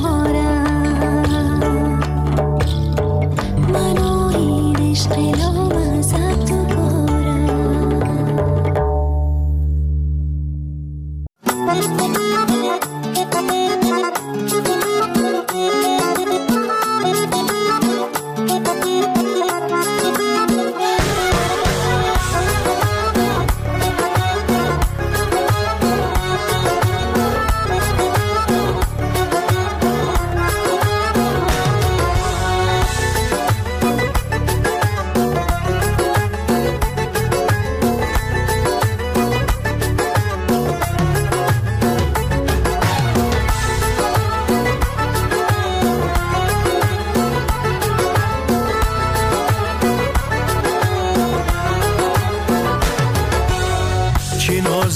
منو این عشق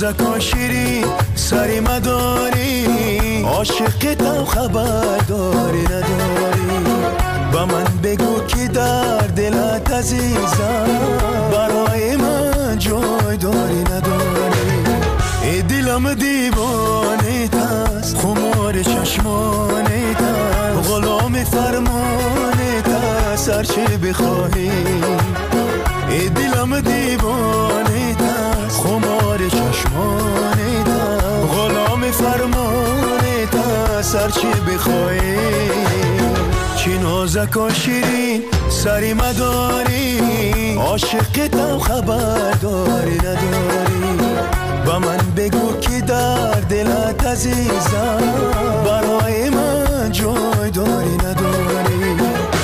نازک و شیرین سری مداری، عاشق تو خبرداری نداری. با من بگو که در دلت عزیزم برای من جای داری نداری. ای دلم دیوانه تست، خمار چشمانه تست، غلام فرمانه تست، هر چی بخواهی. ای دلم دیوانه تست، خمار چشمانه تست، غلام فرمانه تست، هر چی بخواهی. چی نازک و شیرین سری مداری، عاشق تو خبرداری نداری. با من بگو که در دلت عزیزم برای من جای داری نداری.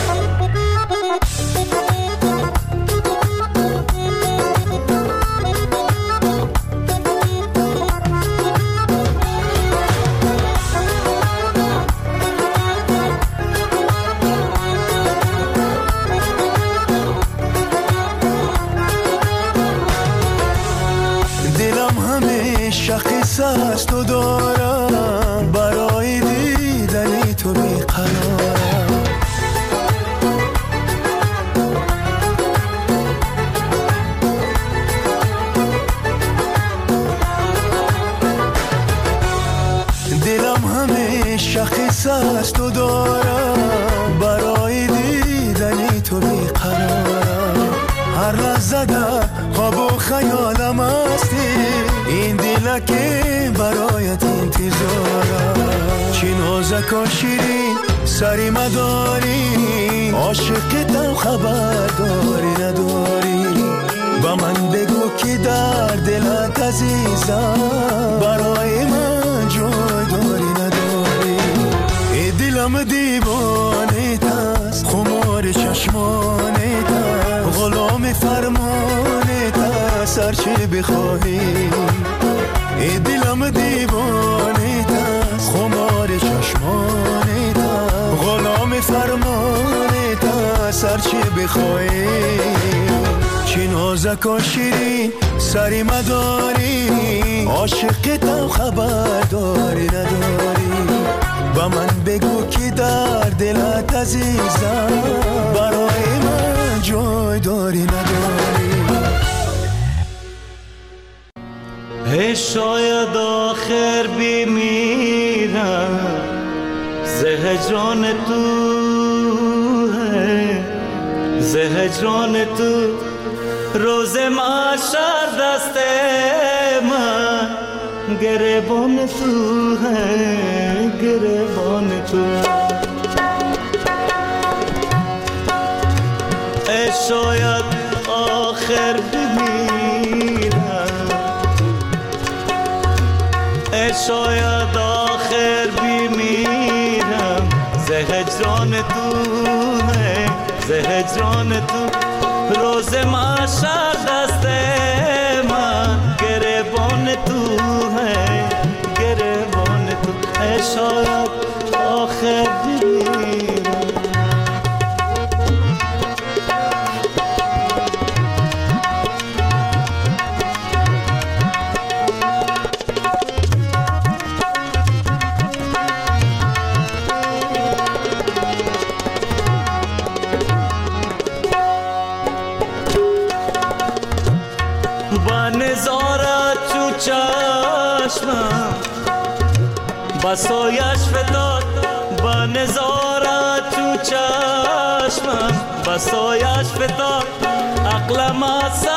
شخص است و دارم برای دیدنی تو بیقرارم. دلم همه شخص است و دارم برای دیدنی تو بیقرارم. هر لحظه در خواب و خیالم هستی، این دل که برایت انتظارم. چی نازک و شیرین سری مداری، عاشق تو خبرداری نداری. با من بگو که در دلت عزیزم برای من جای داری نداری. ای دلم دیوانه تست، خمار چشمانه تست، غلام فرمانه تست، هر چی بخواهی. ای دلم دیوانه تست، خمار چشمانه تست، غلام فرمانه تست، هر چی بخواهی. چی نازک و شیرین سری مداری، عاشق تو خبرداری نداری. با من بگو که در دلت عزیزم برای من جای داری نداری. شاید آخر بمیرم زهجان تو ہے، زهجان تو روز محشر دست من گریبان تو ہے، گریبان تو. شاید آخر بمیرم، شاید آخر بمیرم زهجان تو ہے، زهجان تو روز محشر دست من گریبان تو ہے، گریبان تو. شاید آخر بمیرم. بسایش فتاد با نظارت تو چشمم، بسایش فتاد عقلم از